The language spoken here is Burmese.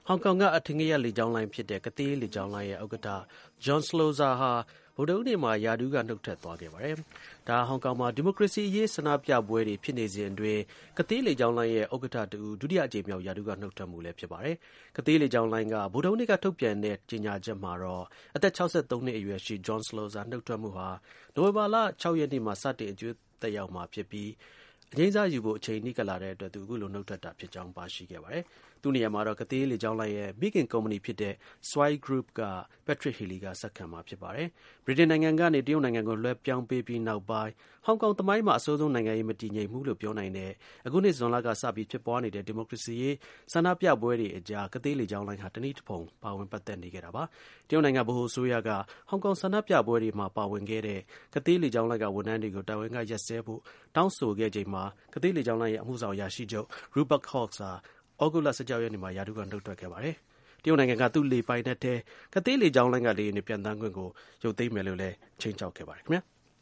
ဟောင်ကောင်ကအထင်ကရလေကြောင်းလိုင်းဖြစ်တဲ့Cathayလေကြောင်းလိုင်းရဲ့ဥက္ကဋ္ဌ John Slosar ဟာဗုဒ္ဓဟူးနေ့မှာရာထူးကနုတ်ထွက်သွားခဲ့ပါတယ်။ဒါဟောင်ကောင်မှာဒီမိုကရေစီအရေးဆန္ဒပြပွဲတွေဖြစ်နေစဉ်အတွင်း Cathayလေကြောင်းလိုင်းရဲ့ဥက္ကဋ္ဌတူဒုတိယအကြိမ်မြောက်ရာထူးကနုတ်ထွက်မှုလည်းဖြစ်ပါတယ်။ Cathayလေကြောင်းလိုင်းကဗုဒ္ဓဟူးနေ့ကထုတ်ပြန်တဲ့ကြေညာချက်မှာတော့အသက်63နှစ်အရွယ်ရှိ John Slosar နုတ်ထွက်မှုဟာနိုဝင်ဘာလ 6 ရက်နေ့မှာစတင်အကျိုးသက်ရောက်မှာဖြစ်ပြီးအငြိမ်းစားယူဖို့အချိန်နီးကပ်လာတဲ့အတွက်သူအခုလိုနုတ်ထွက်တာဖြစ်ကြောင်းပါရှိခဲ့ပါတယ်။သူ့နေရာမှာတော့Cathayလေကြောင်းလိုင်းရဲ့မိခင်ကုမ္ပဏီဖြစ်တဲ့ Swire Group က Patrick Healy ကဆက်ခံမှာဖြစ်ပါတယ်။ဗြိတိန်နိုင်ငံကနေတရုတ်နိုင်ငံကိုလွှဲပြောင်းပေးပြီးနောက်ပိုင်းဟောင်ကောင်သမိုင်းမှာအဆိုးဆုံးနိုင်ငံရေးမတည်ငြိမ်မှုလို့ပြောနိုင်တဲ့အခုနှစ်ဇွန်လကစပြီးဖြစ်ပွားနေတဲ့ဒီမိုကရေစီရေးဆန္ဒပြပွဲတွေအကြားCathayလေကြောင်းလိုင်းဟာတနည်းတစ်ဖုံပါဝင်ပတ်သက်နေခဲ့တာပါ။တရုတ်နိုင်ငံဗဟိုအစိုးရကဟောင်ကောင်ဆန္ဒပြပွဲတွေမှာပါဝင်ခဲ့တဲ့Cathayလေကြောင်းလိုင်းကဝန်ထမ်းတွေကိုတာဝန်ကရပ်စဲဖို့တောင်းဆိုခဲ့ချိန်မှာCathayလေကြောင်းလိုင်းရဲ့အမှုဆောင်အရာရှိချုပ် Rupert Hawkes ဟာဩဂုတ်လ 16 ရက်နေ့မှာရာထူးကနုတ်ထွက်ခဲ့ပါတယ်။တရုတ်နိုင်ငံကသူ့လေပိုင်နက်ထဲCathayလေကြောင်းလိုင်းကလေယာဉ်တွေပျံသန်းခွင့်ကိုရုပ်သိမ်းမယ်လို့လည်းခြိမ်းခြောက်ခဲ့ပါတယ်ခင်ဗျာ။